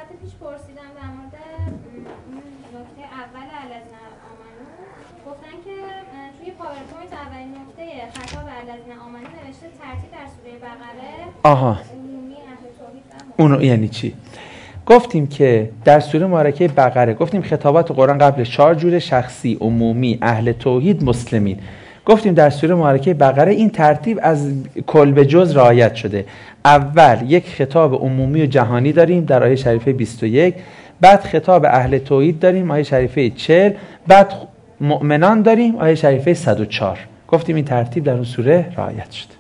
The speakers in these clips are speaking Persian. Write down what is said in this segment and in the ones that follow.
صحبت پیش پرسیدم در مورد نکته اول الذین آمنو، گفتن که توی پاورپوینت اولین نکته خطاب الذین آمنو نوشته ترتیب در سوره بقره عمومی اهل توحید. اونو یعنی چی؟ گفتیم که در سوره مبارکه بقره گفتیم خطابات قرآن قبل 4 جوره: شخصی، عمومی، اهل توحید، مسلمین. گفتیم در سوره مبارکه بقره این ترتیب از کل به جز رعایت شده. اول یک خطاب عمومی و جهانی داریم در آیه شریفه 21، بعد خطاب اهل توحید داریم آیه شریفه 40، بعد مؤمنان داریم آیه شریفه 104. گفتیم این ترتیب در اون سوره رعایت شده.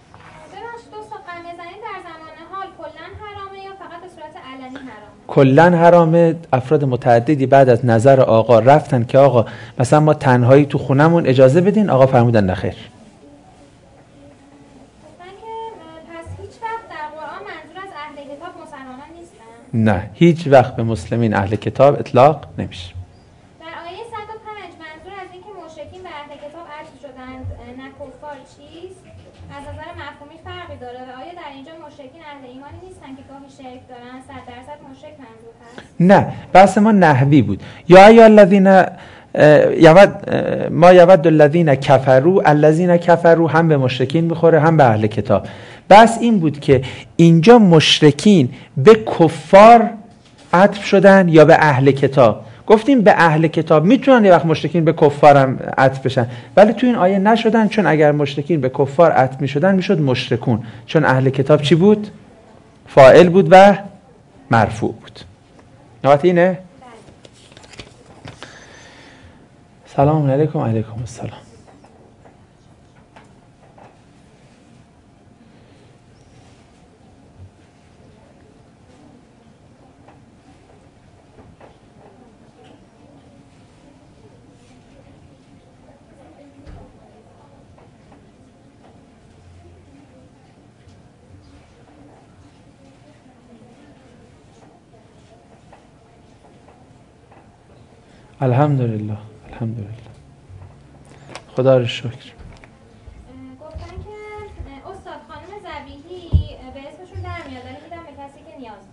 کلن حرامه. افراد متعددی بعد از نظر آقا رفتن که آقا مثلا ما تنهایی تو خونمون اجازه بدین، آقا فرمودن نخیر. پس هیچ وقت در قرآن منظور از اهل کتاب مسلمانان نیستن؟ نه، هیچ وقت به مسلمین اهل کتاب اطلاق نمیشه. در آیه 105 منظور از اینکه مشرکین به اهل کتاب عطف شدند نه کفار چیست؟ از نظر مفهومی فرقی داره و آیا در اینجا مشرکین اهل ایمانی نیستن که گاهی شرک دارن 100% مشرک منظور هست؟ نه، بحث ما نحوی بود. یا ای الذین ما یود الذین کفروا، الذین کفروا هم به مشرکین میخوره هم به اهل کتاب. بس این بود که اینجا مشرکین به کفار عطف شدن یا به اهل کتاب. گفتیم به اهل کتاب میتونن یه وقت مشرکین به کفار هم عطف بشن، ولی تو این آیه نشدن، چون اگر مشرکین به کفار عطف میشدن میشد مشرکون، چون اهل کتاب چی بود؟ فاعل بود و مرفوع بود. نوبت اینه؟ سلام علیکم. علیکم السلام. الحمدلله الحمدلله، خدا رو شکر. گفتن که استاد خانم ذبیحی به اسمشون در میاد ولی میدن به کسی که نیاز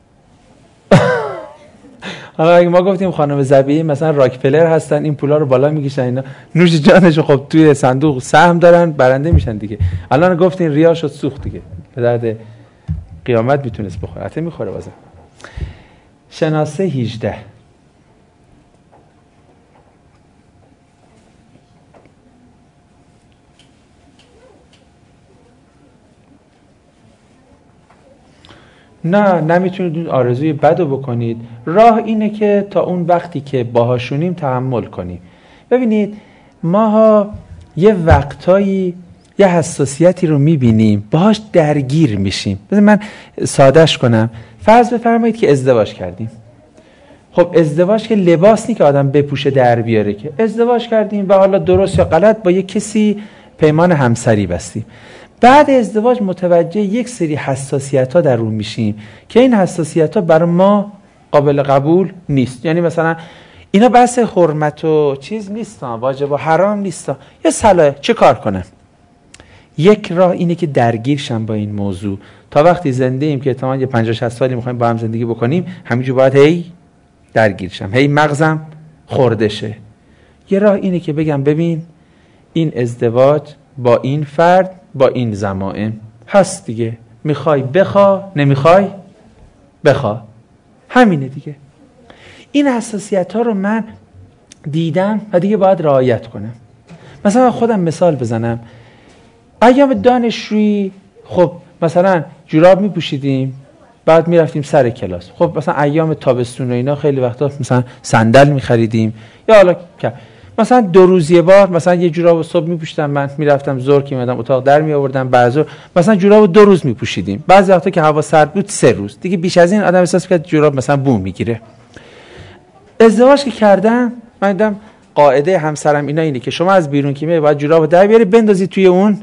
داره. حالا اگه ما گفتیم خانم ذبیحی مثلا راکفلر هستن، این پولا رو بالا میکشن، اینا نوش جانش خب توی صندوق سهم دارن، برنده میشن دیگه. الان گفتین ریا شد سوخت دیگه، به درد قیامت میتونست بخوره، حتی میخوره بازم. شناسه 18. نه، نمیتونید اون آرزوی بدو بکنید. راه اینه که تا اون وقتی که باهاشونیم تحمل کنیم. ببینید ماها یه وقتایی یه حساسیتی رو میبینیم باهاش درگیر میشیم. بذار من سادهش کنم. فرض بفرمایید که ازدواج کردیم. خب ازدواج که لباس نی که آدم بپوشه در بیاره، که ازدواج کردیم و حالا درست یا غلط با یه کسی پیمان همسری بستیم. بعد ازدواج متوجه یک سری حساسیت‌ها در اون میشیم که این حساسیت‌ها برای ما قابل قبول نیست. یعنی مثلا اینا بحث حرمت و چیز نیست، واجب و حرام نیست. یه صلاح چه کار کنم؟ یک راه اینه که درگیر شم با این موضوع. تا وقتی زنده ایم که احتمالاً یه 50-60 سالی می‌خوایم با هم زندگی بکنیم، همینجور باید هی درگیر شم، هی مغزم خورده شه. یه راه اینه که بگم ببین این ازدواج با این فرد با این ضمائم هست دیگه، میخوای بخوا، نمیخوای بخوا، همینه دیگه. این حساسیت ها رو من دیدم و دیگه باید رعایت کنم. مثلا خودم مثال بزنم، ایام دانشجویی خب مثلا جوراب میپوشیدیم، بعد میرفتیم سر کلاس. خب مثلا ایام تابستون و اینا خیلی وقتا مثلا صندل میخریدیم، یا حالا مثلا 2 روز یه بار مثلا یه جوراب صبح میپوشیدم، من میرفتم ظهر که میادم اتاق در میآوردم، بعضی مثلا جوراب 2 روز میپوشیدیم، بعضی وقتا که هوا سرد بود 3 روز. دیگه بیش از این آدم احساس کرد جوراب مثلا بو میگیره. ازدواج که کردم من دیدم قاعده همسرم اینا اینه که شما از بیرون که میای باید جورابو در بیاری بندازی توی اون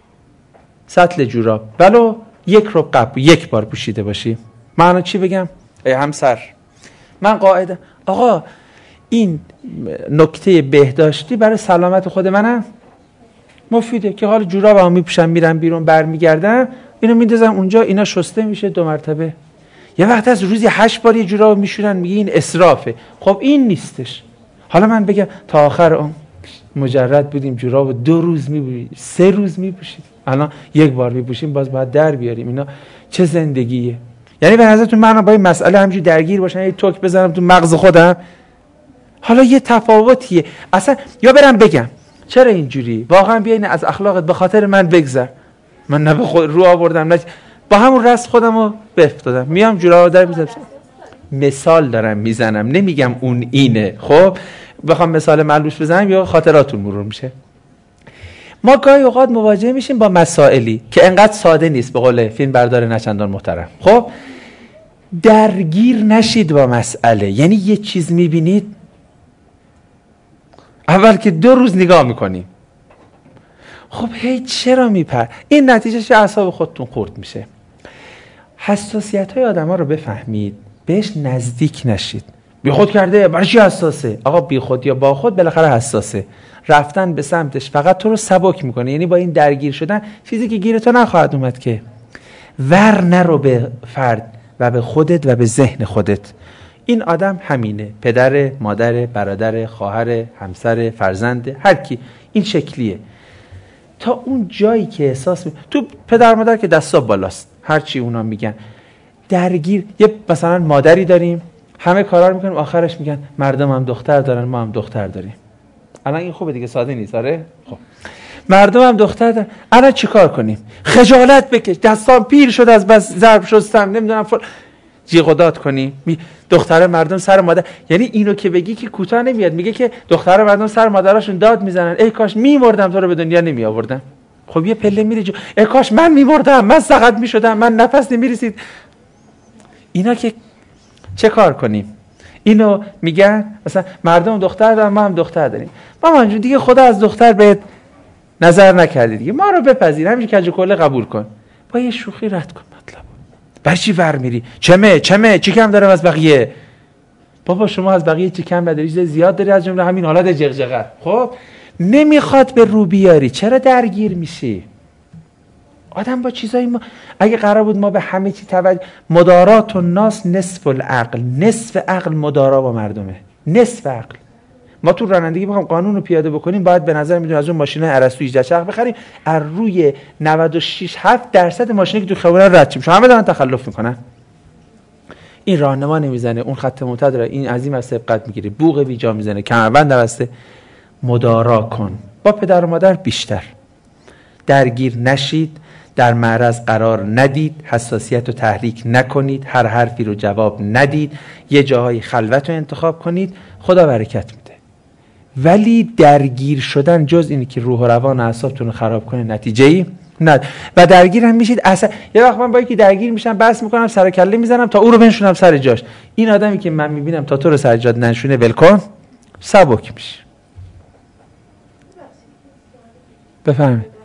سطل جوراب، ولو 1 ربع یک بار پوشیده باشی. من چی بگم؟ ای همسر، من قاعده آقا این نکته بهداشتی برای سلامت خود منم مفیده که حالا جورابمو میپوشم میرم بیرون برمیگردم اینو میندازم اونجا، اینا شسته میشه 2 مرتبه. یه وقت از روزی 8 بار یه جوراب میشورن، میگه این اسرافه. خب این نیستش. حالا من بگم تا آخر اون مجرد بودیم جوراب 2 روز میپوشید، 3 روز میپوشید، الان 1 بار میپوشیم باز باید در بیاریم. اینا چه زندگیه؟ یعنی به نظرتون من با این مسئله همینجوری درگیر باشم، یه توک بزنم تو مغز خودم؟ حالا یه تفاوتیه اصلا. یا برم بگم چرا اینجوری؟ واقعا بیاین از اخلاقت به خاطر من بگذر، من نه به خود رو آوردم نه با همون رست خودمو بفتادم، میام جورابو در میذارم. مثال دارم میزنم، نمیگم اون اینه. خب بخوام مثال ملوش بزنم یا خاطراتون مرور میشه. ما گاهی اوقات مواجه میشیم با مسائلی که انقدر ساده نیست، به قول فیلم بردار نچندان محترم. خب درگیر نشید با مسئله. یعنی یه چیز میبینید اول که 2 روز نگاه میکنیم، خب هی چرا میپر؟ این نتیجهش اعصاب خودتون خورد میشه. حساسیت های آدم ها رو بفهمید، بهش نزدیک نشید. بی خود کرده برای چی حساسه؟ آقا بی خود یا با خود بالاخره حساسه. رفتن به سمتش فقط تو رو سبک میکنه. یعنی با این درگیر شدن چیزی که گیر تو نخواهد اومد که. ور نرو به فرد و به خودت و به ذهن خودت. این آدم همینه، پدر، مادر، برادر، خواهر، همسر، فرزند، هر کی این شکلیه. تا اون جایی که احساس تو پدر مادر که دستا بالاست، هر چی اونا میگن درگیر. یه مثلا مادری داریم همه کارا رو میکنیم، آخرش میگن مردم هم دختر دارن ما هم دختر داریم. الان این خوبه دیگه، ساده نیست. آره خب مردم هم دختر دارن، الان چیکار کنیم؟ خجالت بکش، دستام پیر شد از بس ضرب شستم، نمیدونم جیغ و داد کنیم دختر مردم سر مادر. یعنی اینو که بگی که کوتاه نمیاد، میگه که دختر مردم سر مادراشون داد میزنن، ای کاش میمردم تو رو به دنیا نمی آوردم. خب یه پله میری ای کاش من میمردم، من سقط میشدم، من نفس نمیرسید. اینا که چه کار کنیم؟ اینو میگن مثلا مردم دختر دارن ما هم دختر داریم. مامان جون دیگه خدا از دختر بهت نظر نکرده دیگه، ما رو بپذیر، همین کج و کله قبول کن. با یه شوخی رد کن مطلب. برای چی ور میری؟ چمه چی کم دارم از بقیه؟ بابا شما از بقیه چی کم نداری؟ چیز زیاد داری، از جمله همین حالت جغجغه. خب نمیخواد به رو بیاری، چرا درگیر میشی؟ آدم با چیزایی ما اگه قرار بود ما به همه چی توجه، مدارات الناس نصف العقل، نصف عقل مدارا با مردمه، نصف عقل. ما تو رانندگی بخوام قانون رو پیاده بکنیم باید به نظر میاد از اون ماشین ارسطو 18 چرخ بخریم، از روی 96.7% ماشینی که تو خیابون رد شیم همه دارن تخلف میکنن. این راهنما نمیزنه، اون خط معتدل، این عظیم از سبقت میگیره، بوق بیجا میزنه، کمربند بسته. مدارا کن با پدر و مادر بیشتر. درگیر نشید، در معرض قرار ندید، حساسیت رو تحریک نکنید، هر حرفی رو جواب ندید، یه جاهای خلوت رو انتخاب کنید، خدا برکت میده. ولی درگیر شدن جز اینی که روح و روان اعصابتون رو خراب کنه نتیجه‌ای نه. و درگیر هم میشید اصلا. یه وقت من با یکی درگیر میشم، بحث میکنم، سر کله میزنم تا او رو بنشونم سر جاش. این آدمی که من میبینم تا تو رو سر جات ننشونه ول کن، سبک میشه. بفهمید.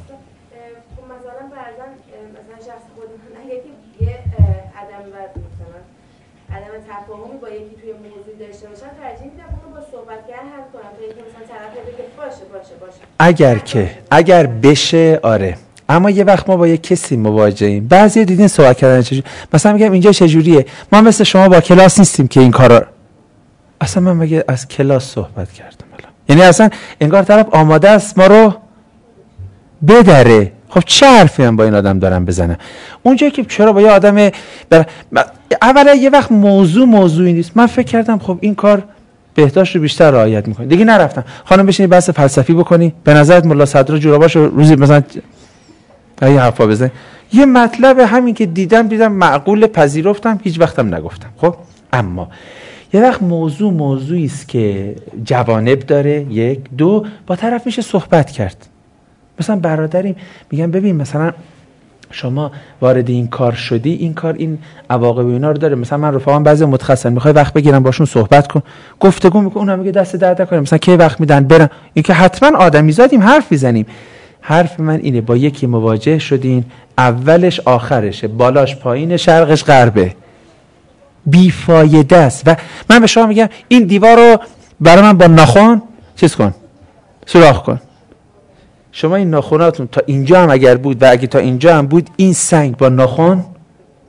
تفاهمی با یکی توی موضوع داشته باشن، ترجیح میدم اونو با صحبت کردن حل کنم تا اینکه مثلا طرف بگه باشه. اگر بشه آره. اما یه وقت ما با یه کسی مواجهیم، بعضی دیدین صحبت کردن چجوری، مثلا میگم اینجا چجوریه، ما مثل شما با کلاس نیستیم که این کارا. اصلا من مگه از کلاس صحبت کردم الان؟ یعنی اصلا انگار طرف آماده است ما رو بدره. خب چه حرفی من با این آدم دارم بزنم؟ اونجایی که چرا با یه آدم اولا یه وقت موضوعی نیست. من فکر کردم خب این کار بهداشت رو بیشتر رعایت میکنه، دیگه نرفتم. خانم بشینی بحث فلسفی بکنی، به نظرت ملا صدرا جوراباشو روزی مثلا یه حرفا بزنه، یه مطلب همین که دیدم معقول پذیرفتم، هیچ وقتم نگفتم. خب اما یه وقت موضوعی است که جوانب داره، 1 2 با طرف میشه صحبت کرد. مثلا برادریم میگم ببین مثلا شما وارد این کار شدی، این کار این عواقب اینا رو داره. مثلا من رفقام بعضی متخصصن، میخوای وقت بگیرم باشون صحبت کن، گفتگو میکنم، اونم میگه دست درد نکنه، مثلا کی وقت میدن برم. این که حتما آدمیزادیم حرف میزنیم. حرف من اینه با یکی مواجه شدین، اولش آخرشه، بالاش پایین، شرقش غربه، بیفایده است. و من به شما میگم این دیوار رو برای من با ناخن چیز کن، سوراخ کن. شما این ناخناتون تا اینجا هم اگر بود و اگه تا اینجا هم بود، این سنگ با ناخن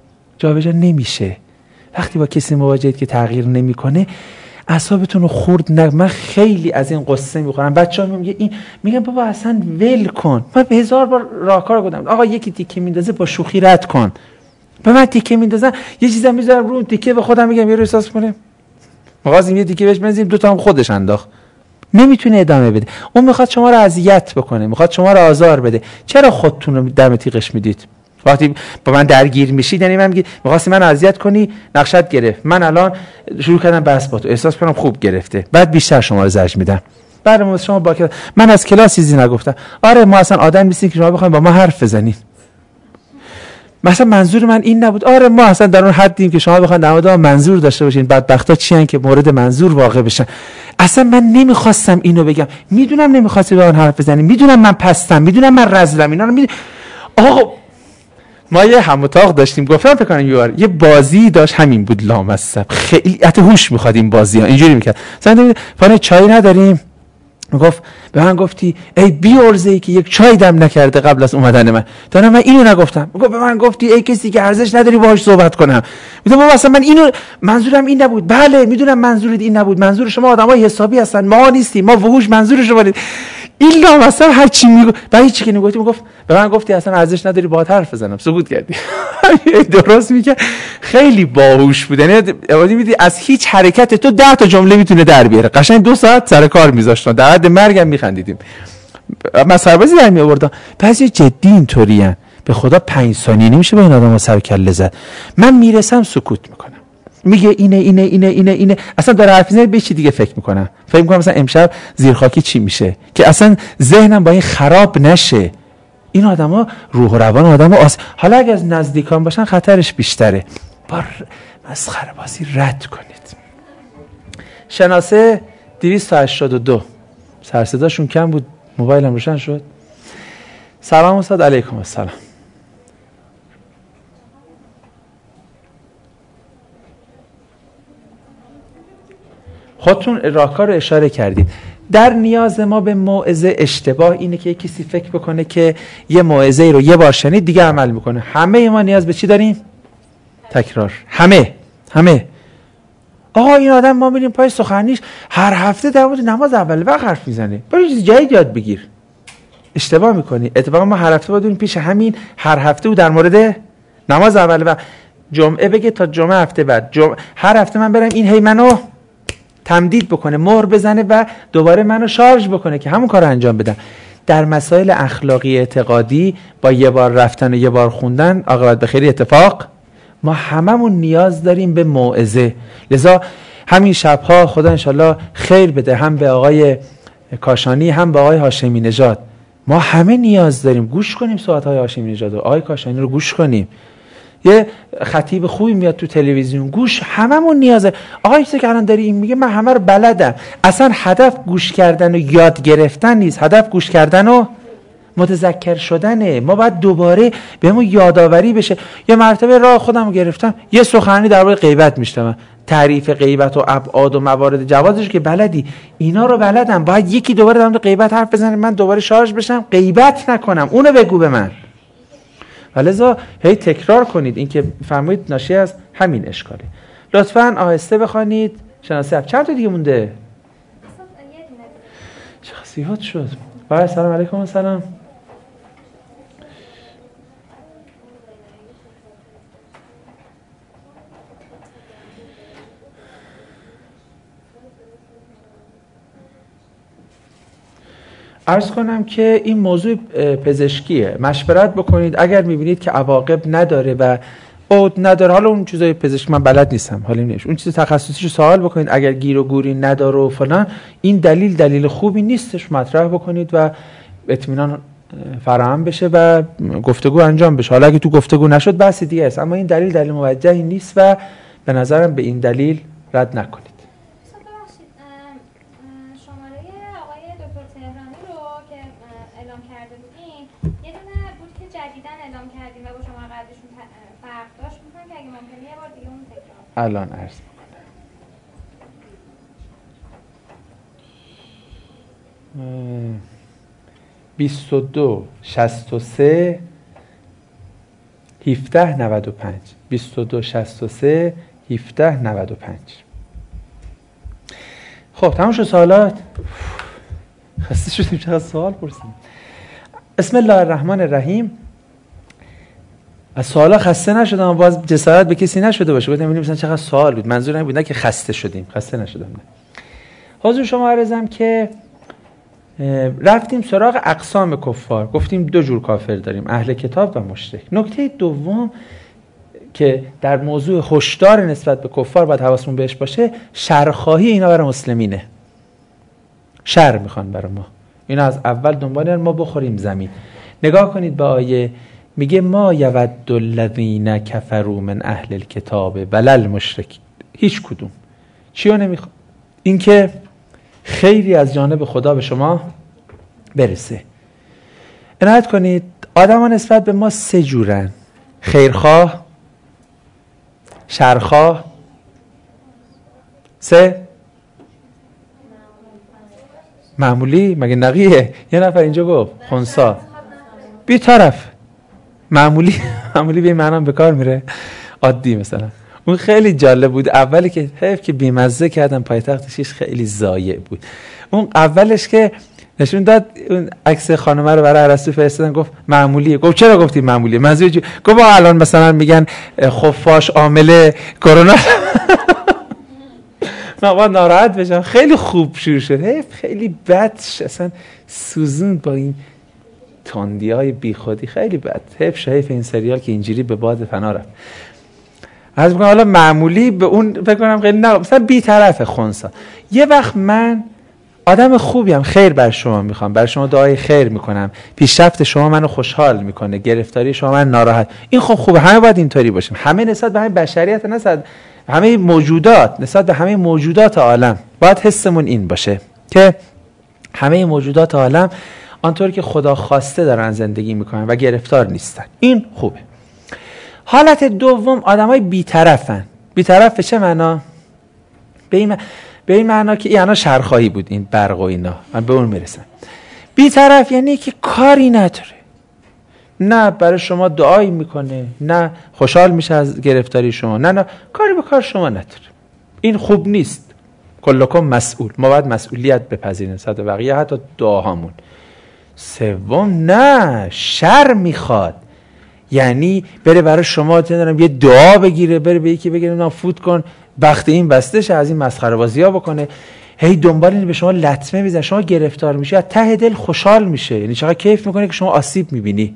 جابجا نمیشه. وقتی با کسی مواجهید که تغییر نمیکنه اعصابتون رو خورد من خیلی از این قصه میخورم. بچه‌ها میگن بابا اصلا ول کن. من به 1000 بار راهکار گفتم آقا یکی تیکه میندازه با شوخی رد کن. به من تیکه میندازن یه چیزا میذارم رو تیکه به خودم میگم یه رو احساس کنه مغازیم یه تیکه بهش بنزیم 2 تا هم خودش انداخت. نمیتونه ادامه بده. اون میخواد شما رو اذیت بکنه، میخواد شما رو آزار بده. چرا خودتون رو دم تیغش میدید؟ وقتی با من درگیر میشید یعنی من میگی می‌خواستی من اذیت کنی، نقشت گرفت. من الان شروع کردم بحث با تو، احساس کنم خوب گرفته، بعد بیشتر شما رو زجر میدم. بعد ما شما با من از کلاس چیزی نگفتم. آره ما اصلا آدم نیستیم که شما بخواید با ما حرف بزنید. مثلا منظور من این نبود. آره ما اصلا در اون حدیم که شما بخواید در مورد ما منظور داشته باشین. بدبختا چی ان که مورد منظور واقع بشن. اصلا من نمیخواستم اینو بگم. میدونم نمیخواستی با من حرف بزنی، میدونم من پستم، میدونم من رذلم، اینا رو آقا ما یه هم اتاق داشتیم، گفتم فکر کنم یه بازی داشت همین بود لامصب، خیلی هوش میخواد این بازی‌ها. اینجوری میکرد مثلا فلان چای نداریم، میگفت به من گفتی ای بی ارزه‌ای که یک چای دم نکرده قبل از اومدن من. تا من اینو نگفتم. میگفت به من گفتی ای کسی که ارزش نداری باهاش صحبت کنم. میگم بابا اصلا من اینو منظورم این نبود. بله میدونم منظورت این نبود، منظور شما آدمای حسابی هستن، ما نیستیم، ما وحوش. منظور شما این لامصب هر چی میگه بعد هیچی که میگفت به من گفتی اصلا ارزش نداری باهات حرف بزنم. سکوت کردی. درست میگه. خیلی باهوش بود. یعنی میدی از هیچ حرکت تو 10 تا جمله میتونه در بیاره. قشنگ 2 ساعت سر کار میذاشتن، در حد مرگم میخندیدیم. من سربازی در میآوردم. بعضی جدی اینطورین. به خدا 5 ثانیه نمیشه با این آدمو سر کله زد. من میرسم سکوت میکنم. میگه اینه اصلا داره حرف میزنه به چی دیگه فکر میکنم مثلا امشب زیرخاکی چی میشه که اصلا ذهنم با این خراب نشه. این آدما روح و روان آدمو حالا اگه از نزدیکان باشن خطرش بیشتره. با مسخره بازی رد کنید. شناسه 282 سر صداشون کم بود، موبایلم روشن شد. سلام استاد. علیکم السلام. خودتون راهکار رو اشاره کردید. در نیاز ما به موعظه اشتباه اینه که کسی فکر بکنه که یه موعظه رو یه بار شنید دیگه عمل میکنه. همه ما نیاز به چی داریم؟ تکرار. همه. آقا این آدم ما میریم پای سخنرانیش هر هفته در مورد نماز اول وقت حرف میزنه. برو چیز جدید یاد بگیر. اشتباه میکنی. اتفاقا ما هر هفته باید پیش همین هر هفته او در مورد نماز اول وقت جمعه بگه تا جمعه هفته بعد. هر هفته من برم این هی منو تمدید بکنه، مهر بزنه و دوباره منو شارژ بکنه که همون کارو انجام بدم. در مسائل اخلاقی اعتقادی با یه بار رفتن و یه بار خوندن عاقبت به خیر اتفاق ما هممون نیاز داریم به موعظه. لذا همین شبها خدا انشالله خیر بده هم به آقای کاشانی هم به آقای هاشمی نژاد. ما همه نیاز داریم گوش کنیم صحبت‌های هاشمی نژاد و آقای کاشانی رو گوش کنیم. یه خطیب خوبی میاد تو تلویزیون گوش هممون نیازه. آقا چیزی که الان داری این میگه من همه رو بلدم. اصلا هدف گوش کردن و یاد گرفتن نیست، هدف گوش کردن و متذکر شدنه. ما باید دوباره بهمون یادآوری بشه. یه مرتبه راه خودم گرفتم یه سخنرانی درباره غیبت میشتم، تعریف غیبت و ابعاد و موارد جوازش که بلدی اینا رو بلدم. باید یکی دوباره در مورد غیبت حرف بزنه من دوباره شارژ بشم غیبت نکنم، اونو بگو به من. ولذا هی تکرار کنید. این که فرمایید ناشی از همین اشکاله. لطفاً آهسته بخوانید. شناسه چند تا دیگه مونده؟ چه زیاد شد. بله سلام علیکم. السلام. عرض کنم که این موضوع پزشکیه. مشورت بکنید اگر میبینید که عواقب نداره و عود نداره. حالا اون چیزای پزشکی من بلد نیستم، حالا نمیشه اون چیز تخصصیشو سوال بکنید. اگر گیر و گوری نداره و فلان این دلیل خوبی نیستش مطرح بکنید و اطمینان فراهم بشه و گفتگو انجام بشه. حالا اگه تو گفتگو نشد بحث دیگه است، اما این دلیل موجهی نیست و به نظرم به این دلیل رد نکنید. الان عرض میکنم 22 63 1795 2263 1795. خب تمام شد سوالات؟ خسته شدیم چقدر سوال پرسیدیم. بسم الله الرحمن الرحیم. از سوالا خسته نشدم، باز جسارت به کسی نشده باشه گفتم ببینیم مثلا چقدر سوال بود. منظور این بود نه که خسته شدیم، خسته نشدم. نه حضور شما عرضم که رفتیم سراغ اقسام کفار. گفتیم دو جور کافر داریم، اهل کتاب و مشرک. نکته دوم که در موضوع هشدار نسبت به کفار باید حواسمون بهش باشه، شرخواهی اینا برای مسلمینه. شر میخوان برای ما، اینا از اول دنبال ما بخوریم زمین. نگاه کنید به آیه، میگه ما یود الذین کفروا من اهل الکتاب ولا المشرکین. هیچ کدوم چیو نمیخواد؟ این که خیری از جانب خدا به شما برسه. عنایت کنید آدم ها نسبت به ما سه جورن: خیرخواه، شرخواه، سه معمولی. مگه نقیه؟ یه نفر اینجا گفت خنثی، بی طرف. معمولی معمولی به معنی به کار میره، عادی. مثلا اون خیلی جالب بود اولی که حیف که بیمزه کردم، پایتختش خیلی ضایع بود. اون اولش که نشون داد اون عکس خانمه رو برای ارسطو فرستادن، گفت معمولیه. گفت چرا گفتی معمولیه؟ منظور گفت الان مثلا میگن خفاش عامل کرونا من باید ناراحت بشم. خیلی خوب شروع شد، حیف خیلی بد اصلا سوزوند با این تندی‌های بیخودی، خیلی بد. حیف این سریال که اینجوری به باد فنا رفت. از میگم حالا معمولی به اون فکر کنم خیلی نه، مثلا بی‌طرف خنثی. یه وقت من آدم خوبیم، خیر بر شما میخوام، بر شما دعای خیر میکنم، پیشرفت شما منو خوشحال میکنه، گرفتاری شما من ناراحت. این خب خوبه، همه باید اینطوری باشیم. همه نسبت به همه بشریت، نسبت همه موجودات، نسبت به همه موجودات عالم باید حسمون این باشه که همه موجودات عالم آنطور که خدا خواسته دارن زندگی میکنن و گرفتار نیستن. این خوبه. حالت دوم آدمای بی‌طرفن. بی‌طرف به چه معنا؟ به این معنا که اینا شرخواهی بود، این برق و اینا، من به اون میرسم. بی‌طرف یعنی که کاری نداره، نه برای شما دعایی میکنه، نه خوشحال میشه از گرفتاری شما، نه کاری به کار شما نداره. این خوب نیست. کلکم مسئول، ما باید مسئولیت بپذیریم نسبت به بقیه، حتی دعاهامون. سوم نه، شر میخواد، یعنی بره برای شما یه دعا بگیره، بره به یکی بگه نه فوت کن بخت این بسته شه، از این مسخره بازی‌ها بکنه، هی دنبال اینه به شما لطمه میزنه، شما گرفتار میشه، از ته دل خوشحال میشه، یعنی چقدر کیف میکنه که شما آسیب میبینی.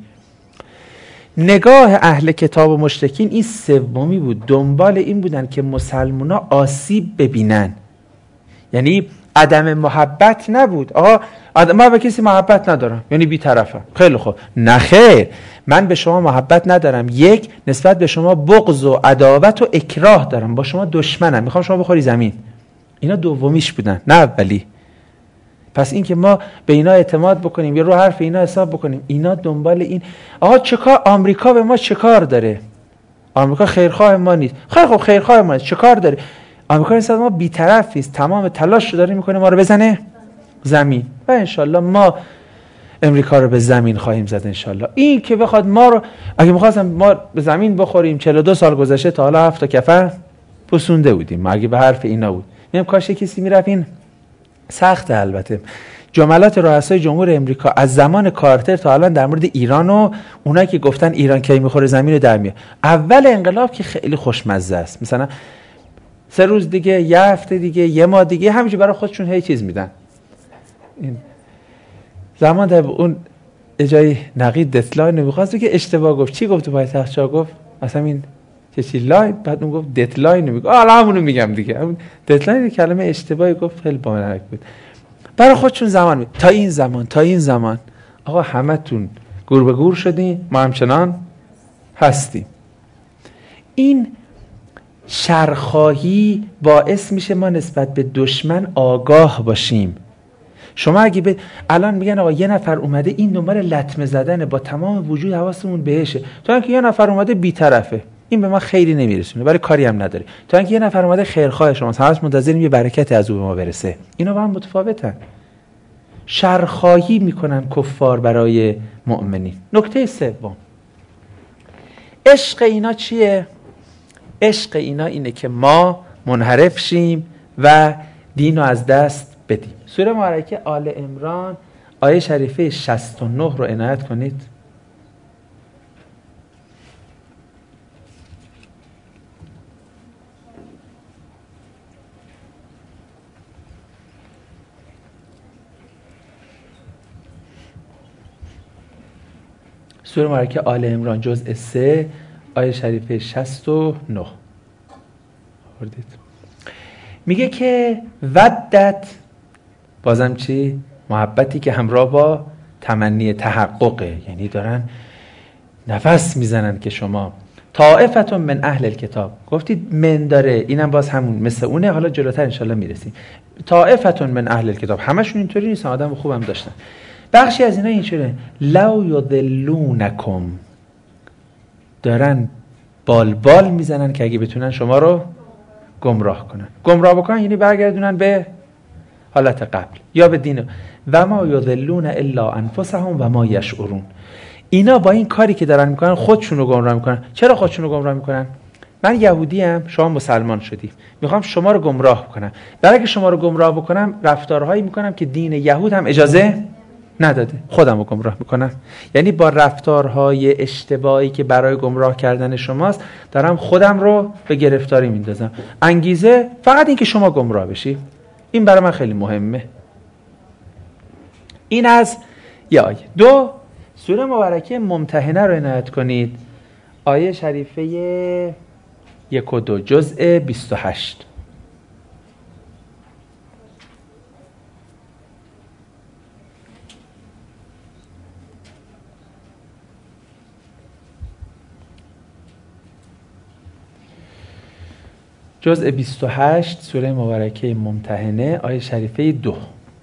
نگاه اهل کتاب و مشرکین این سومی بود، دنبال این بودن که مسلمونا آسیب ببینن. یعنی عدم محبت نبود، آقا من به کسی محبت ندارم یعنی بی‌طرفم، خیلی خوب. نه خیر، من به شما محبت ندارم، یک نسبت به شما بغض و عداوت و اکراه دارم، با شما دشمنم، میخوام شما بخوری زمین. اینا دومیش بودن، نه اولی. پس این که ما به اینا اعتماد بکنیم یا رو حرف اینا حساب بکنیم، اینا دنبال این. آقا چیکار آمریکا به ما چیکار داره؟ آمریکا خیرخواه ما نیست. خیلی خوب، خیرخواه ما نیست، چیکار داره؟ آمریکا نسبت ما بی‌طرف نیست، تمام تلاش رو داره میکنه ما رو بزنه زمین و انشالله ما امریکا رو به زمین خواهیم زد انشالله. این که بخواد ما رو، اگه می‌خواستم ما به زمین بخوریم 42 سال گذشته تا حالا 7 تا کفر پسونده بودیم، ما اگه به حرف اینا بود. میگم کاش کسی میرفت. این سخته البته. جملات رؤسای جمهور امریکا از زمان کارتر تا الان در مورد ایران و اونایی که گفتن ایران کی میخوره زمین رو در میاره. اول انقلاب که خیلی خوشمزه است، مثلا 3 روز دیگه، یه هفته دیگه، یه ماه دیگه، همینجوری برای خودشون هی چیز میدن. این زمان در اون اجای نقید ددلاین می‌خواست که اشتباه گفت. چی گفت پایتخت شاه؟ گفت اصلا این چی لاین، بعد اون گفت ددلاین میگه. حالا همونو میگم دیگه، همون ددلاین کلمه اشتباهی گفت، خیلی بامزه بود. برای خودشون زمان می تا این زمان آقا همتون گور به گور شدین، ما همچنان هستیم. این شرخواهی باعث میشه ما نسبت به دشمن آگاه باشیم. شما اگه الان میگن آقا یه نفر اومده این دنبال لطمه زدنه، با تمام وجود حواسمون بهشه، تا اینکه یه نفر اومده بی‌طرفه، این به ما خیری نمیرسونه ولی کاری هم نداره، تا اینکه یه نفر اومده خیرخواه شماست، همش منتظریم یه برکت از او به ما برسه. اینا با هم متفاوتن. شرخواهی میکنن کفار برای مؤمنین. نکته سوم، عشق اینا چیه؟ عشق اینا اینه که ما منحرف شیم و دین رو از دست بدیم. سوره مبارکه آل عمران آیه شریفه 69 رو عنایت کنید. سوره مبارکه آل عمران جزء 3 آیه شریفه 69 میگه که ودت، بازم چی؟ محبتی که همراه با تمنی تحققه، یعنی دارن نفس میزنن که شما طائفتون من اهل الکتاب، گفتید من داره، اینم باز همون مثل اونه، حالا جلوتر انشالله میرسیم. طائفتون من اهل الکتاب، همشون اینطوری نیستن، آدم خوبم داشتن. بخشی از اینا اینطوره لو یضلونکم، دارن بال میزنن که اگه بتونن شما رو گمراه کنن. گمراه بکنن یعنی برگردونن به حالت قبل یا به دین. و ما یضلون الا انفسهم و ما یشعرون. اینا با این کاری که دارن میکنن خودشون رو گمراه میکنن. چرا خودشون رو گمراه میکنن؟ من یهودی ام، شما مسلمان شدی، میخوام شما رو گمراه بکنم. برای که شما رو گمراه بکنم رفتارهایی میکنم که دین یهود هم اجازه نداده، خودم رو گمراه میکنم. یعنی با رفتارهای اشتباهی که برای گمراه کردن شماست دارم خودم رو به گرفتاری میندازم. انگیزه فقط این که شما گمراه بشی. این برای من خیلی مهمه. این از یه آیه. 2 سوره مبارکه ممتحنه رو عنایت کنید. آیه شریفه 1 و 2 جزء 28. جزء 28 سوره مبارکه ممتحنه آیه شریفه 2.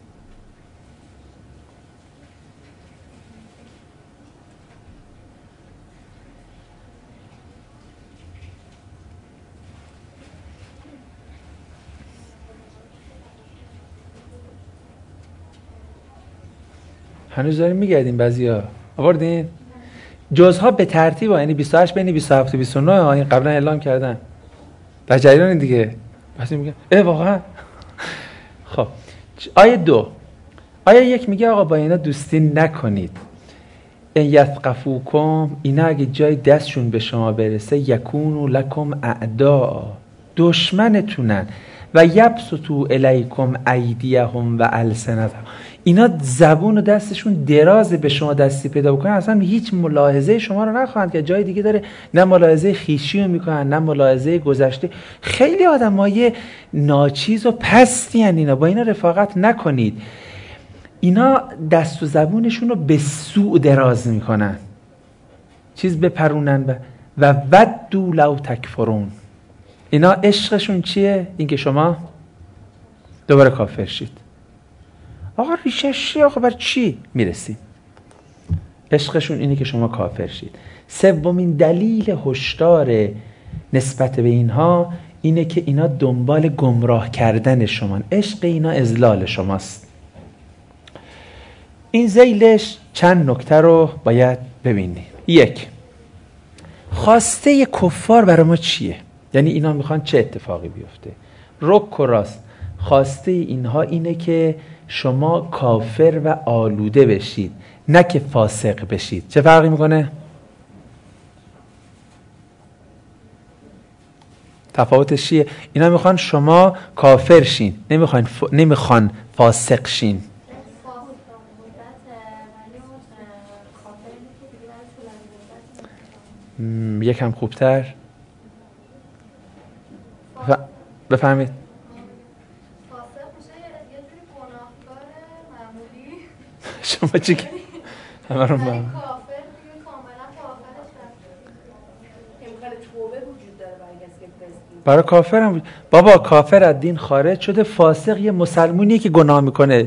هنوز داریم میگردیم، بعضیا آوردین جزها به ترتیب، یعنی 28 بین 27 و 29 این قبلا اعلام کردن در جریان دیگه. بس میگم واقعا. خب آیه 2 آیه 1 میگه آقا با اینا دوستی نکنید. ان یثقفوکم، اینا اگه جای دستشون به شما برسه یکونو لکم اعداء، دشمنتونن. و یبسطوا الیکم ایدیهم و السنتهم، اینا زبون و دستشون دراز به شما دستی پیدا بکنن اصلا هیچ ملاحظه شما رو نخواهند که جای دیگه داره، نه ملاحظه خیشی رو میکنن نه ملاحظه گذشته. خیلی آدمای ناچیز و پستی هستند اینا، با اینا رفاقت نکنید. اینا دست و زبونشون رو به سوء دراز میکنن، چیز بپرونن و ودوا لو تکفرون. اینا عشقشون چیه؟ اینکه شما دوباره کافر شید. آقا ریشش چیه؟ آقا بر چی میرسیم؟ عشقشون اینه که شما کافر شید. سومین دلیل هشدار نسبت به اینها اینه که اینا دنبال گمراه کردن شما. عشق اینا اذلال شماست. این ذیلش چند نکته رو باید ببینیم. 1 خواسته کفار برای ما چیه؟ یعنی اینا میخوان چه اتفاقی بیفته؟ رک و راست خواسته اینها اینه که شما کافر و آلوده بشید، نه که فاسق بشید. چه فرقی میکنه؟ تفاوتش چیه؟ اینا میخوان شما کافر شین، نمیخوان فاسق شین. یکم خوبتر بفهمید. شما چی که همه رو با برای کافر هم بابا کافر از دین خارج شده، فاسق یه مسلمونیه که گناه میکنه.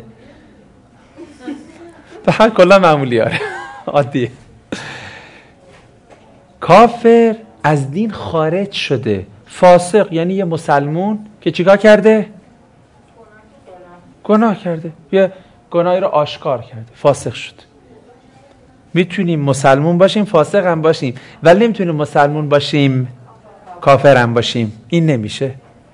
فقط کلا معمولی آره عادیه. کافر از دین خارج شده، فاسق یعنی یه مسلمون که چیکار کرده؟ گناه کرده، یه گناهی رو آشکار کرده، فاسق شد. میتونیم مسلمون باشیم فاسق هم باشیم، ولی نمیتونیم مسلمون باشیم کافر هم باشیم. این نمیشه.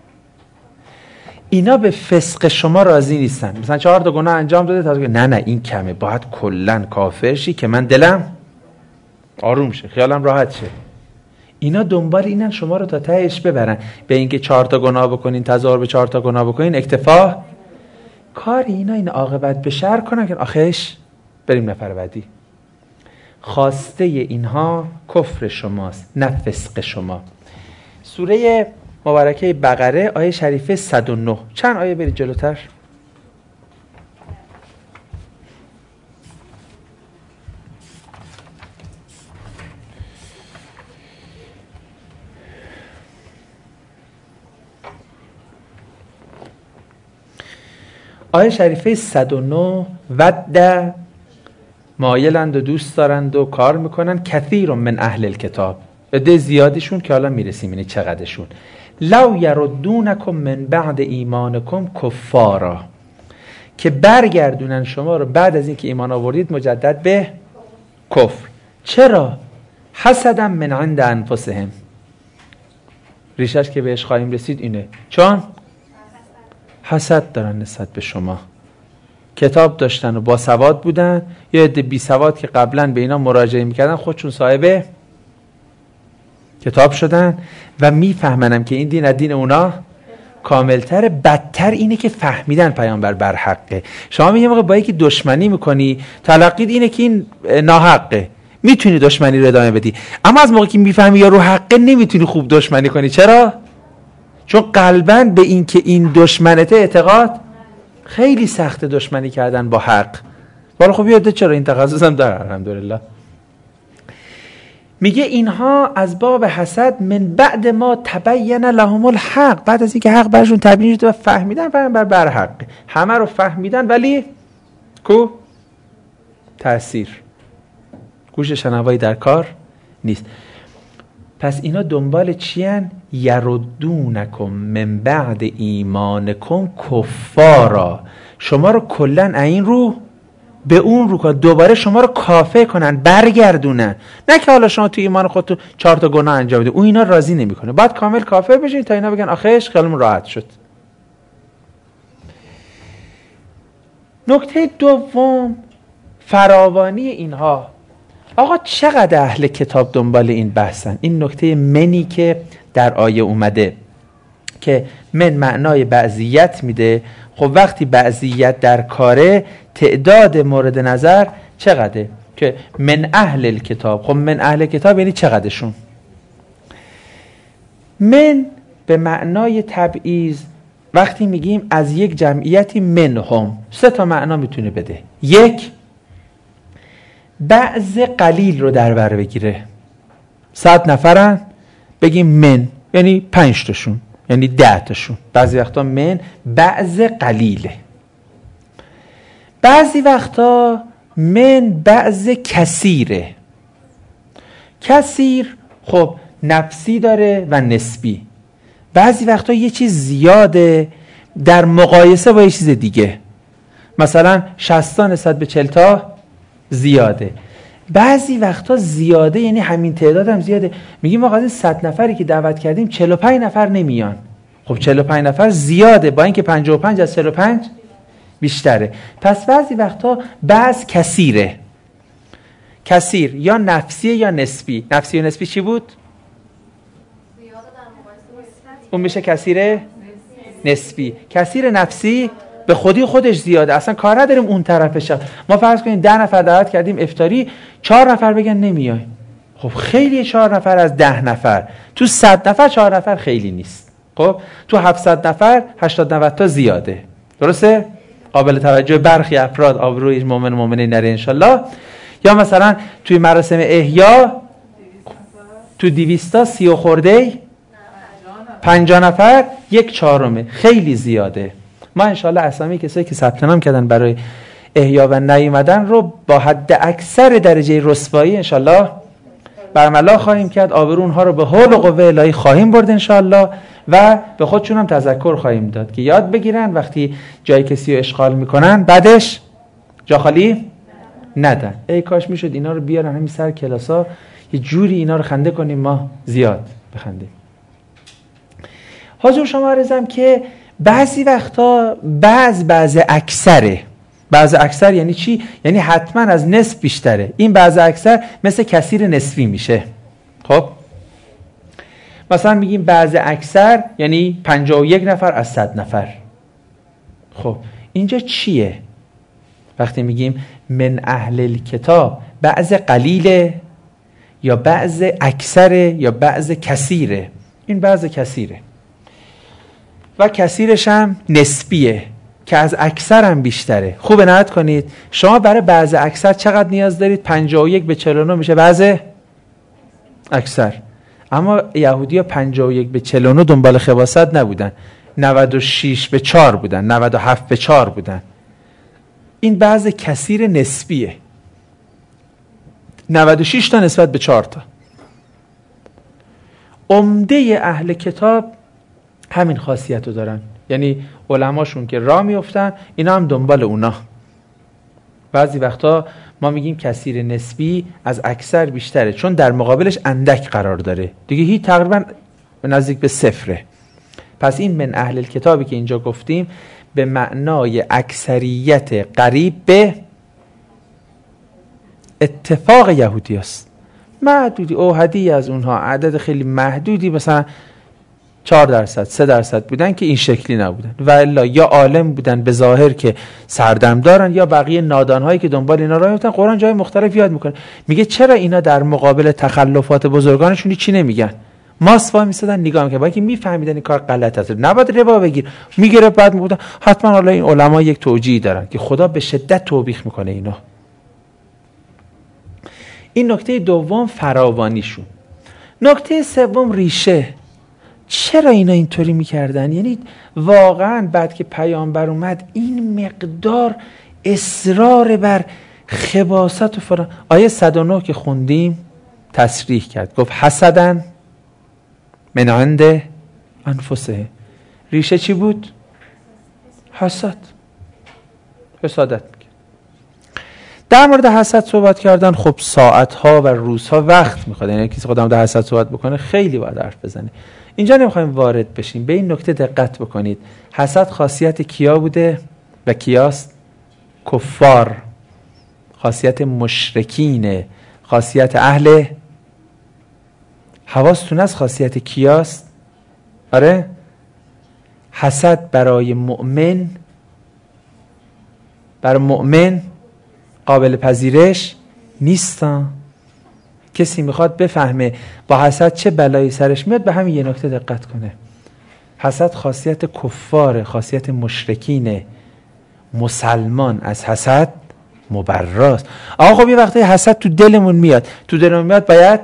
اینا به فسق شما راضی نیستن. مثلا 4 تا گناه انجام داده تا نه این کمه، باید کلا کافر شی که من دلم آروم شه، خیالم راحت شه. اینا دنبال اینن شما رو تا تهش ببرن به اینکه 4 تا گناه بکنین، تظاهر به 4 تا گناه بکنین، اکتفا. کار اینا این عاقبت به شر کنن که آخرش بریم نفر بعدی. خواسته اینها کفر شماست نه فسق شما. سوره مبارکه بقره آیه شریفه 109. چند آیه برید جلوتر. آیه شریفه 109 ود مایلند و دوست دارند و کار میکنن کثیر من اهل الکتاب، عده زیادشون که حالا میرسیم اینه چقدرشون. لو یردونکم من بعد ایمانکم کفارا، که برگردونن شما رو بعد از اینکه ایمان آوردید مجدد به کفر. چرا؟ حسدا من عند انفسهم. ریشش که بهش خواهیم رسید اینه، چون حسد دارن نسبت به شما. کتاب داشتن و با سواد بودن، یا عده بی سواد که قبلا به اینا مراجعه میکردن خودشون صاحب کتاب شدن و میفهمنم که این دین از دین اونا کاملتر. بدتر اینه که فهمیدن پیامبر بر حقه. شما میگه موقع با یکی دشمنی میکنی تلقید اینه که این ناحقه، میتونی دشمنی رو ادامه بدی، اما از موقعی که میفهمی یا رو حقه نمیتونی خوب دشمنی کنی. چرا؟ چون قلباً به این که این دشمنته اعتقاد خیلی سخت دشمنی کردن با حق. ولی خب یاده چرا این تخصص هم داره الحمدلله. میگه اینها از باب حسد من بعد ما تبین لهم الحق، بعد از اینکه حق برشون تبیین شده و فهمیدن پیامبر بر حق، همه رو فهمیدن ولی کو تأثیر گوش شنوایی در کار نیست. پس اینا دنبال چی هن؟ یردونکم من بعد ایمانکم کفارا، شما رو کلن این رو به اون رو کنن، دوباره شما رو کافر کنن، برگردونن. نه که حالا شما تو ایمان خودتون 4 تا گناه انجام بدید، اون اینا راضی نمیکنه، باید کامل کافر بشین تا اینا بگن آخرش خیالمون راحت شد. نکته دوم فراوانی اینها. آقا چقدر اهل کتاب دنبال این بحثن؟ این نکته منی که در آیه اومده که من معنای بعضیت میده. خب وقتی بعضیت در کاره تعداد مورد نظر چقدره؟ که من اهل الکتاب. خب من اهل کتاب یعنی چقدرشون؟ من به معنای تبعیض وقتی میگیم از یک جمعیتی منهم 3 تا معنا میتونه بده. 1 بعض قلیل رو در بر بگیره. 100 نفرن بگیم من یعنی 5 تاشون یعنی 10 تاشون. بعضی وقتا من بعض قلیله، بعضی وقتا من بعض کثیره. کثیر خب نفسی داره و نسبی. بعضی وقتا یه چیز زیاده در مقایسه با یه چیز دیگه، مثلا 60 تا نسبت به 40 تا زیاده. بعضی وقتا زیاده یعنی همین تعداد هم زیاده. میگیم آقا از 100 نفری که دعوت کردیم 45 نفر نمیان. خب 45 نفر زیاده با اینکه 55 از 45 بیشتره. پس بعضی وقتا بعض کثیره. کثیر یا نفسیه یا نسبی. نفسی و نسبی چی بود؟ اون میشه کثیر نسبی. کثیر نفسی به خودی خودش زیاده، اصلا کار نداریم اون طرفش. ما فرض کنیم 10 نفر دعوت کردیم افطاری، 4 نفر بگن نمیایم. خب خیلی 4 نفر از 10 نفر. تو 100 نفر 4 نفر خیلی نیست. خب تو 700 نفر 80 90 تا زیاده. درسته؟ قابل توجه برخی افراد آبروی مؤمن مؤمنه نره انشالله. یا مثلا توی مراسم احیا تو 200 تا 30 خورده 50 نفر 1/4 خیلی زیاده. ما انشالله اسامی کسایی که ثبت نام کردن برای احیا و نیومدن رو با حد اکثر درجه رسوایی انشالله برملا خواهیم کرد. آبرو اونها رو به حول و قوه الهی خواهیم برد انشالله و به خودشون هم تذکر خواهیم داد که یاد بگیرن وقتی جای کسی رو اشغال میکنن بعدش جا خالی ندن. ای کاش میشد اینا رو بیارن همین سر کلاسا یه جوری اینا رو خنده کنیم ما زیاد بخندیم. حضور شما عرضم که بعضی وقتا بعض اکثره. بعض اکثر یعنی چی؟ یعنی حتما از نصف بیشتره. این بعض اکثر مثل کثیر نسبی میشه. خب مثلا میگیم بعض اکثر یعنی 51 نفر از 100 نفر. خب اینجا چیه؟ وقتی میگیم من اهل الکتاب، بعض قلیله یا بعض اکثره یا بعض کثیره؟ این بعض کثیره و کثیرش هم نسبیه که از اکثر هم بیشتره. خوب عنایت کنید شما برای بعض اکثر چقدر نیاز دارید؟ 51 به 49 میشه بعض اکثر. اما یهودی ها 51 به 49 دنبال خباثت نبودن، 96 به 4 بودن، 97 به 4 بودن. این بعض کثیر نسبیه، 96 تا نسبت به 4 تا. عمده اهل کتاب همین خاصیت رو دارن، یعنی علماشون که راه میفتن اینا هم دنبال اونا. بعضی وقتا ما میگیم کثیر نسبی از اکثر بیشتره چون در مقابلش اندک قرار داره دیگه، هیچ تقریبا نزدیک به صفره. پس این من اهل الکتابی که اینجا گفتیم به معنای اکثریت قریب به اتفاق یهودی است. محدودی اوحدی از اونها عدد خیلی محدودی مثلا 4% 3% بودن که این شکلی نبودن و الا یا عالم بودن به ظاهر که سردم دارن یا بقیه نادانهایی که دنبال اینا راه میفتن. قرآن جای مختلف یاد میکنه میگه چرا اینا در مقابل تخلفات بزرگانشون چی نمیگن؟ ماسوا میسادن نگاه میکنن با اینکه میفهمیدن این کار غلط است، نباید ربا بگیر، میگیره بعد میگفتن حتما حالا این علما یک توجیهی دارن که خدا به شدت توبیخ میکنه اینا. این نکته دوم فراوانیشون. نکته سوم ریشه. چرا اینا اینطوری میکردن؟ یعنی واقعا بعد که پیامبر اومد این مقدار اصرار بر خباثت و فران. آیه 109 که خوندیم تصریح کرد، گفت حسدن من عند انفسه. ریشه چی بود؟ حسد، حسادت. در مورد حسد صحبت کردن خب ساعتها و روزها وقت میخواد، یعنی کسی خودم در حسد صحبت بکنه خیلی باید حرف بزنه. اینجا نمیخوایم وارد بشیم. به این نکته دقت بکنید. حسد خاصیت کیا بوده و کیاست؟ کفار، خاصیت مشرکینه، خاصیت اهل. حواستون از خاصیت کیاست؟ آره؟ حسد برای مؤمن قابل پذیرش نیستن. کسی میخواد بفهمه با حسد چه بلایی سرش میاد به همین یه نکته دقت کنه. حسد خاصیت کفاره، خاصیت مشرکینه. مسلمان از حسد مبراست. آقا خب یه وقتی حسد تو دلمون میاد باید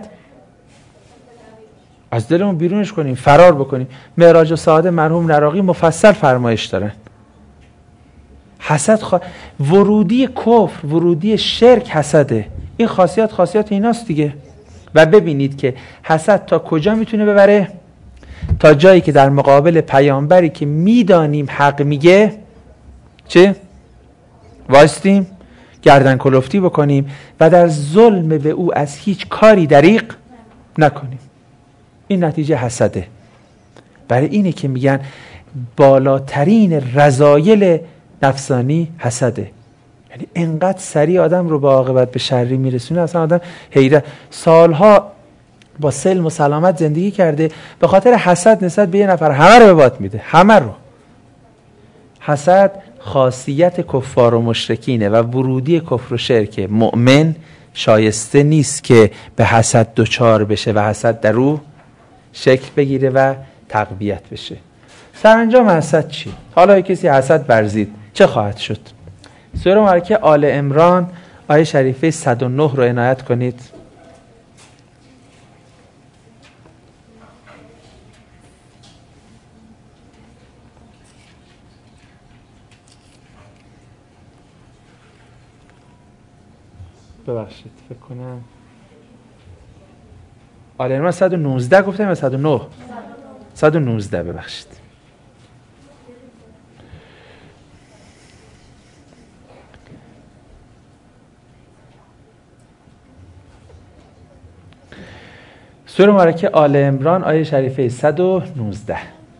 از دلمون بیرونش کنیم، فرار بکنیم. معراج السعاده مرحوم نراقی مفصل فرمایش دارن. حسد ورودی کفر، ورودی شرک حسده. این خاصیت ایناست دیگه. و ببینید که حسد تا کجا میتونه ببره؟ تا جایی که در مقابل پیامبری که میدانیم حق میگه چه؟ وایستیم، گردن کلفتی بکنیم و در ظلم به او از هیچ کاری دریغ نکنیم. این نتیجه حسده. برای اینه که میگن بالاترین رذایل نفسانی حسده. یعنی انقدر سریع آدم رو به عاقبت به شری میرسونه. اصلا آدم حیرت، سالها با سلم و سلامت زندگی کرده به خاطر حسد نسبت به یه نفر همه رو به باد میده، همه رو. حسد خاصیت کفار و مشرکینه و ورودی کفر و شرک. مؤمن شایسته نیست که به حسد دچار بشه و حسد در او شکل بگیره و تقویت بشه. سرانجام حسد چی؟ حالا کسی حسد ورزید چه خواهد شد؟ سوره مبارکه آل عمران آیه شریفه 109 رو عنایت کنید. ببخشید فکر کنم آل عمران 119 گفتم یا 109؟ 119 ببخشید. سوره مبارکه آل عمران آیه شریفه 119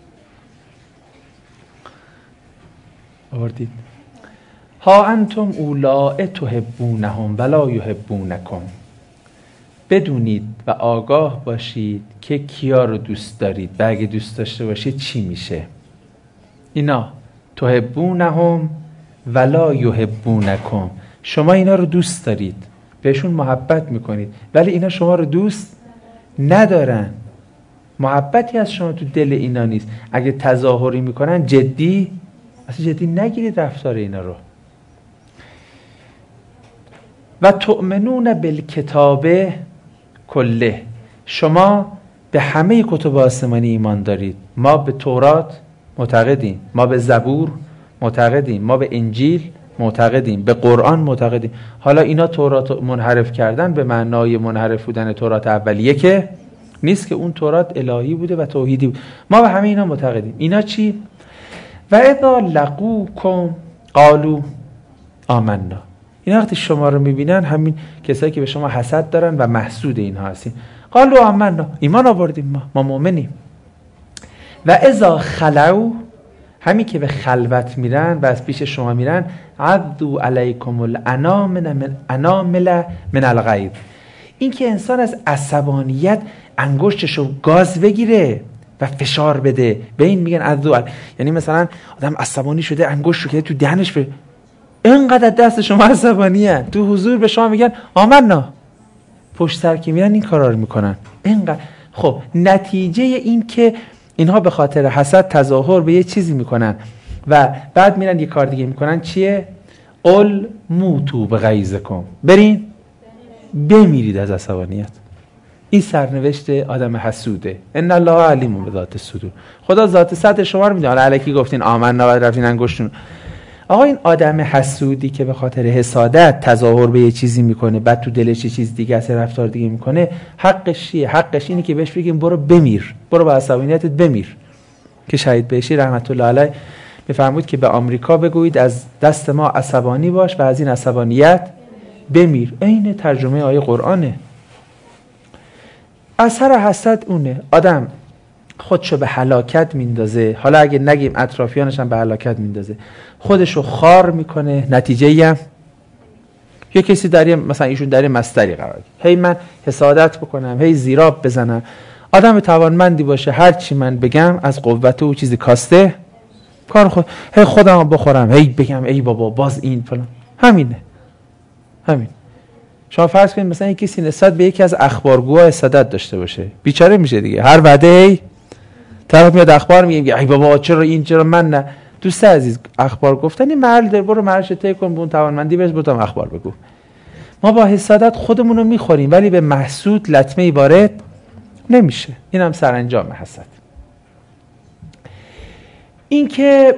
آوردید. ها انتم اولاء تحبونهم ولا یحبونکم. بدونید و آگاه باشید که کیا رو دوست دارید و اگه دوست داشته باشید چی میشه. اینا تحبونهم ولا یحبونکم، شما اینا رو دوست دارید، بهشون محبت میکنید، ولی اینا شما رو دوست ندارن. محبتی از شما تو دل اینا نیست. اگه تظاهری میکنن جدی نگیرید رفتار اینا رو. و تؤمنون بالکتاب کله، شما به همه کتب آسمانی ایمان دارید. ما به تورات معتقدیم، ما به زبور معتقدیم، ما به انجیل معتقدیم، به قرآن معتقدیم. حالا اینا تورات منحرف کردن به معنای منحرف بودن تورات اولیه که نیست، که اون تورات الهی بوده و توحیدی بود. ما به همه اینا معتقدیم. اینا چی؟ و اذا لقوکم قالوا آمنا. اینا وقتی شما رو میبینن، همین کسایی که به شما حسد دارن و محسود اینها هستین، قالوا آمنا، ایمان آوردیم، ما مؤمنیم. و اذا خلو، همین که به خلوت میرن و از پیش شما میرن، عضوا علیکم الانامل من الغیظ. این که انسان از عصبانیت انگشتشو گاز بگیره و فشار بده، به این میگن عضوا. یعنی مثلا آدم عصبانی شده، انگشت رو که تو دهنش اینقدر دست شما عصبانیه، تو حضور به شما میگن آمنا، پشت سر که میرن این کارا رو میکنن اینقدر. خب نتیجه این که اینها به خاطر حسد تظاهر به یه چیزی میکنن و بعد میرن یه کار دیگه میکنن، چیه؟ قل موتو بغیظکم، برین بمیرید از عصبانیت. این سرنوشت آدم حسوده. ان الله علیم بذات الصدور. خدا ذات صدر شما رو میدونه. حالا الکی گفتین آمنا بعد رفتین انگشتون. آقا این آدم حسودی که به خاطر حسادت تظاهر به یه چیزی میکنه، بعد تو دلش یه چیز دیگه است، رفتار دیگه میکنه، حقش چیه؟ حقش اینه که بهش بگیم برو بمیر، برو با عصبانیتت بمیر. که شهید بهشتی رحمت الله علیه میفرمود که به آمریکا بگویید از دست ما عصبانی باش و از این عصبانیت بمیر. این ترجمه آیه قرآنه. اثر حسد اونه، آدم خودشو به هلاکت میندازه، حالا اگه نگیم اطرافیانش هم به هلاکت میندازه، خودشو خار میکنه. نتیجه هم یه کسی در مثلا ایشون در مستری قرار گرفت، هی من حسادت بکنم، هی زیراب بزنم. آدم توانمندی باشه، هر چی من بگم از قوت او چیزی کاسته کار خود، هی خودم بخورم، هی بگم ای بابا باز این فلان. همین. شما فرض کنید مثلا یک کسی نسبت به یکی از اخبارگوها حسادت داشته باشه، بیچاره میشه دیگه. هر وعده طرف میاد اخبار میگه ای بابا چرا این، چرا من نه. دوست عزیز، اخبار گفتن این محل داره، برو محلش طی کن، به اون توانمندی برس، برو اخبار بگو. ما با حسادت خودمون رو میخوریم ولی به محسود لطمه وارد نمیشه. این هم سرانجام حسد. این که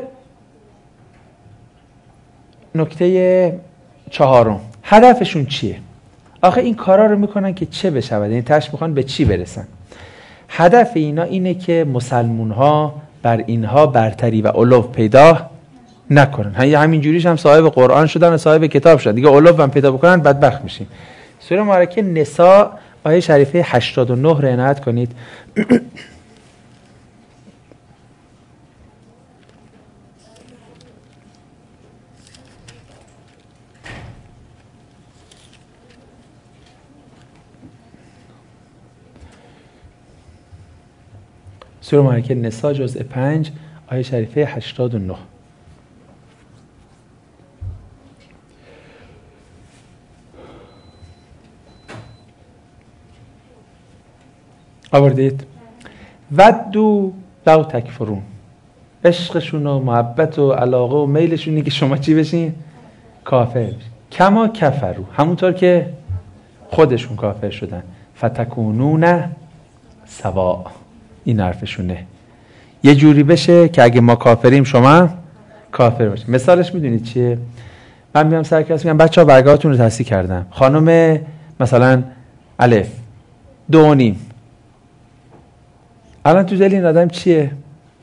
نکته چهارم، هدفشون چیه؟ آخه این کارا رو میکنن که چه بشود؟ یعنی تاش میخوان به چی برسن؟ هدف اینا اینه که مسلمون ها بر اینها برتری و علو پیدا نکنن. همین جوریش هم صاحب قرآن شدن و صاحب کتاب شدن دیگه، علو هم پیدا بکنن بدبخت میشیم. سوره مبارکه نساء آیه شریفه 89 رو عنایت کنید. سوره مبارکه نساء جزء 5 آیه شریفه 89. آوردید؟ ودو لو تکفرون. عشقشون و محبت و علاقه و میلشونی که شما چی بشین؟ کافر بشین. کما کفرو، همونطور که خودشون کافر شدن. فتکونون سوا. این حرفشونه. یه جوری بشه که اگه ما کافریم شما کافر باشید. مثالش میدونید چیه؟ من میام سر کلاس میگم بچه‌ها برگاهاتون رو تصحیح کردم. خانم مثلا الف 2.5. الان تو دل این آدم چیه؟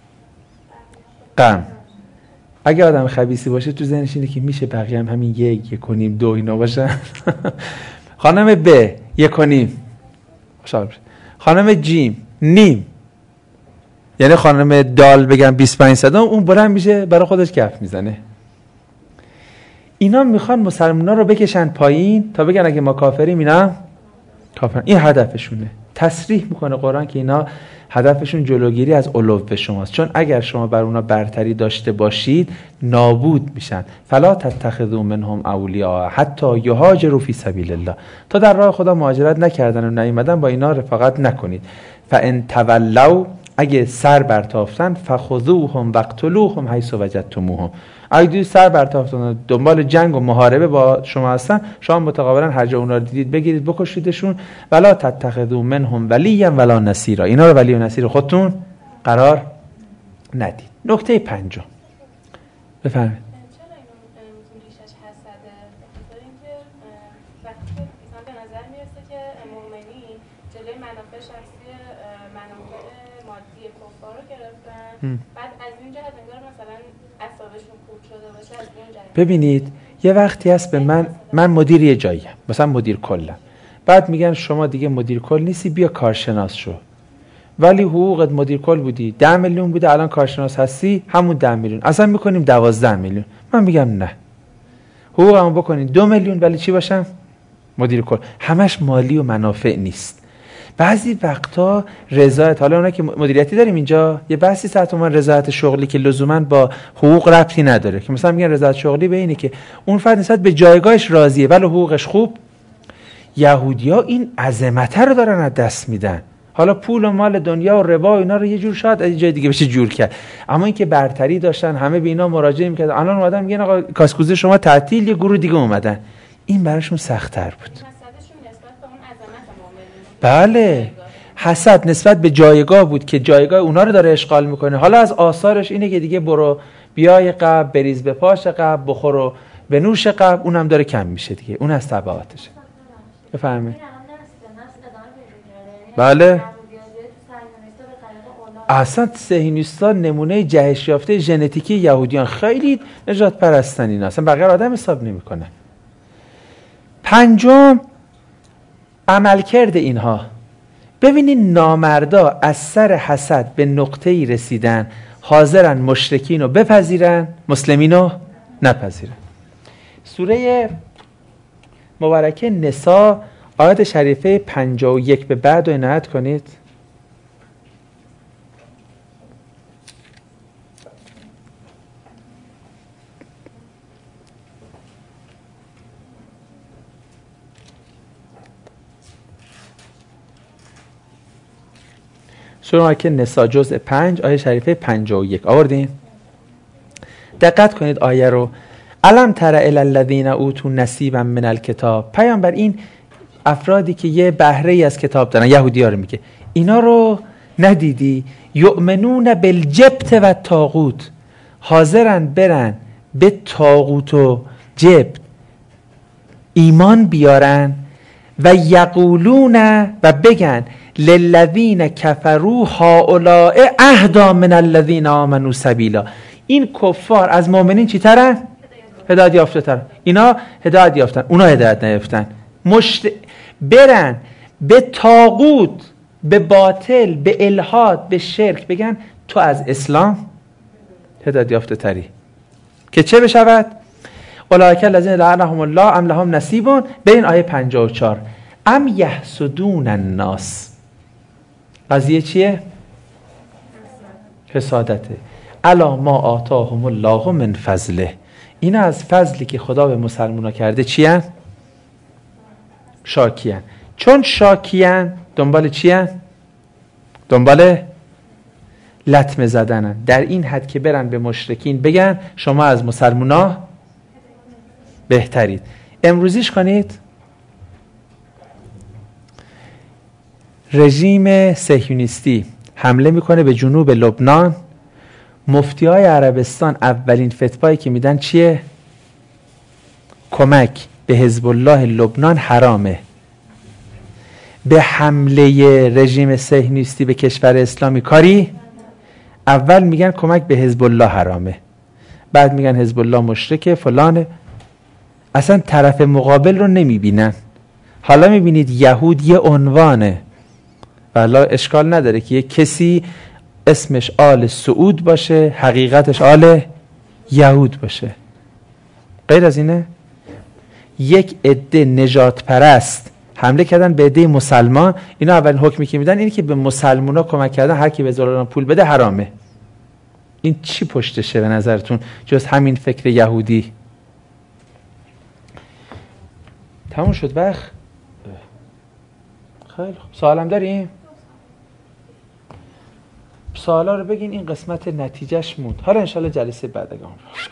غم. اگه آدم خبیثی باشه تو ذهنش اینه که میشه بقیه هم همین 1.5 2 اینا باشن. خانم ب 1.5. خوشحال بشه. خانم جیم نیم، یعنی خانم دال بگم 25 صدام، اون بلند میشه برای خودش کف میزنه. اینا میخوان مسلمونا رو بکشن پایین تا بگن اگه ما کافریم اینا کافر. این هدفشونه. تصریح میکنه قرآن که اینا هدفشون جلوگیری از علو شماست، چون اگر شما بر اونا برتری داشته باشید نابود میشن. فلا تتخذوا منهم اولیاء حتی یهاجروا فی سبیل الله، تا در راه خدا مهاجرت نکردن و نیومدن با اینا رفاقت نکنید. فان تولوا، اگه سر برتافتن، فخذوهم واقتلوهم حیث وجدتموهم، اگه سر برتافتن دنبال جنگ و محاربه با شما هستن، شما متقابلا هر جا اونا رو دیدید بگیرید بکشیدشون. ولا تتخذوا منهم ولیا ولا نصیرا، اینا رو ولی و نصیر خودتون قرار ندید. نکته پنجم بفرمایید. چرا اینو ریشش حسده؟ بخاطر اینکه وقتی مثلا به نظر میرسه که مؤمنین جلوی منافع شخصی منافع مادی کفار رو گرفتن، بعد از این جهت انگار مثلا اعصابشون خورد شده باشه از اون جهت. ببینید یه وقتی هست به من مدیر یه جاییم، مثلا مدیر کلم، بعد میگن شما دیگه مدیر کل نیستی، بیا کارشناس شو، ولی حقوقت مدیر کل بودی 10 میلیون بوده، الان کارشناس هستی همون 10 میلیون، اصلا میکنیم 12 میلیون. من میگم نه، حقوقمو بکنین 2 میلیون ولی چی باشم؟ مدیر کل. همش مالی و منافع نیست. بعضی وقتا رضایت، حالا اونا که مدیریتی داریم اینجا یه بحثی ساعت من رضایت شغلی که لزوما با حقوق ربطی نداره، که مثلا میگن رضایت شغلی به اینه که اون فرد نسبت به جایگاهش راضیه ولی حقوقش خوب. یهودی‌ها این عظمت رو دارن از دست میدن. حالا پول و مال دنیا و ربا و اینا رو یه جور شاید از جای دیگه بشه جور کرد، اما اینکه برتری داشتن، همه به اینا مراجعه میکردن، الان اومدن میگن آقا کاسکوزه شما تعطیل، یه گروه دیگه اومدن، این براشون سخت‌تر بود. بله، حسد نسبت به جایگاه بود که جایگاه اونا رو داره اشغال میکنه. حالا از آثارش اینه که دیگه برو بیای قبل، بریز به پاش قبل، بخور و به نوش قبل، اونم داره کم میشه دیگه، اون از تبعاتشه. بفرمایید. بله، اصلا صهیونیست‌ها نمونه جهش یافته ژنتیکی یهودیان، خیلی نجات پرستن اینا، اصلا بقیه آدم حساب نمیکنه. پنجم، عملکرد اینها. ببینید نامردا از سر حسد به نقطه‌ای رسیدن حاضرن مشرکین رو بپذیرن، مسلمین رو نپذیرن. سوره مبارکه نساء آیت شریفه 51 به بعد رو عنایت کنید. سوره که نساء جزء 5 آیه شریفه 51 آوردین؟ دقت کنید آیه رو. الم تر الی الذین اوتوا نصیبا من الکتاب. پیامبر این افرادی که یه بهره ای از کتاب دارن، یهودی‌ها رو میگه، اینا رو ندیدی؟ یؤمنون بالجبت و طاغوت، حاضرن برن به طاغوت و جبت ایمان بیارن و یقولون و بگن للذین کفروا هؤلاء اهدی من الذین آمنوا سبیلا. این کفار از مؤمنین چی ترن؟ هدایت یافته ترن. اینا هدایت یافتن، اونا هدایت نیافتن. برن به طاغوت، به باطل، به الحاد، به شرک، بگن تو از اسلام هدایت یافته تری، که چه بشود؟ اولئک الذین لعنهم الله ام لهم نصیب. به این آیه 54 ام یحسدون الناس. قضیه چیه؟ حسادته. الا ما آتاهم الله من فضله. اینا از فضلی که خدا به مسلمونا کرده چیه؟ شاکیان. چون شاکیان دنبال چیه؟ دنبال لطمه زدنن، در این حد که برن به مشرکین بگن شما از مسلمونا بهترید. امروزیش کنید. رژیم صهیونیستی حمله میکنه به جنوب لبنان. مفتیای عربستان اولین فتوایی که میدن چیه؟ کمک به حزب الله لبنان حرامه. به حمله رژیم صهیونیستی به کشور اسلامی کاری؟ اول میگن کمک به حزب الله حرامه، بعد میگن حزب الله مشرکه فلانه، اصلا طرف مقابل رو نمیبینن. حالا میبینید یهود یه عنوانه بلا اشکال نداره که یک کسی اسمش آل سعود باشه، حقیقتش آل یهود باشه. غیر از اینه؟ یک عده نجات پرست حمله کردن به عده مسلمان، اینا اولین حکمی که میدن اینه که به مسلمونا کمک کردن، هر کی به زلالان پول بده حرامه. این چی پشتشه به نظرتون جز همین فکر یهودی؟ تموم شد وقت؟ خیلی خوب. سوالم داریم؟ سوالا رو بگین، این قسمت نتیجهش موند. حالا انشالله جلسه بعد اگه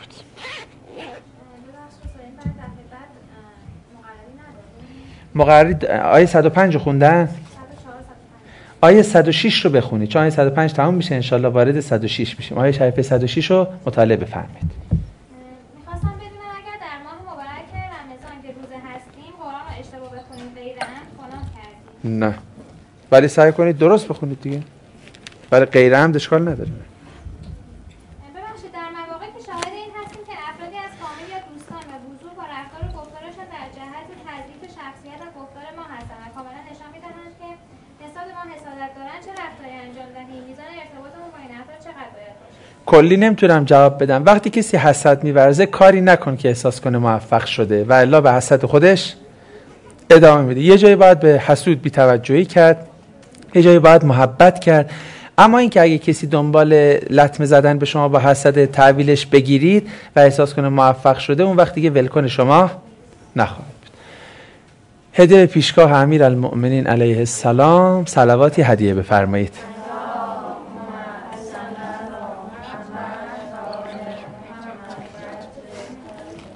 مقرری آیه 105 رو خوندن؟ آیه 106 رو بخونید، چون آیه 105 تمام میشه انشالله وارد 106 میشیم. آیه شریفه 106 رو مطالعه بفرمایید. میخواستم بدونم اگر در ماه مبارک رمضان که روزه هستیم قرآن رو اشتباه بخونیم غیر عمد گناه کردیم؟ نه، ولی سعی کنید درست بخونید دیگه. ولی غیر عمد اشکال نداره. ببخشید در مواقعی که شاهد این هستیم که افرادی از فامیل یا دوستان و وضوح با رفتار و گفتارشان در جهت تضعیف شخصیت و گفتار ما هستند و کاملا نشان می‌دهند که نسبت ما حسادت دارند، چه رفتاری انجام دهیم، میزان ارتباطمون با این افراد چقدر باید باشه؟ کلی نمیتونم جواب بدم. وقتی کسی حسد می‌ورزه کاری نکن که احساس کنه موفق شده و الا به حسد خودش ادامه میده. یه جایی باید به حسود بی‌توجهی کرد، یه جایی باید محبت کرد. اما اینکه اگه کسی دنبال لطمه زدن به شما با حسد تحویلش بگیرید و احساس کنه موفق شده، اون وقتی که ولکن شما نخواهد بود. هدیه پیشگاه امیرالمؤمنین علیه السلام، صلواتی هدیه بفرمایید.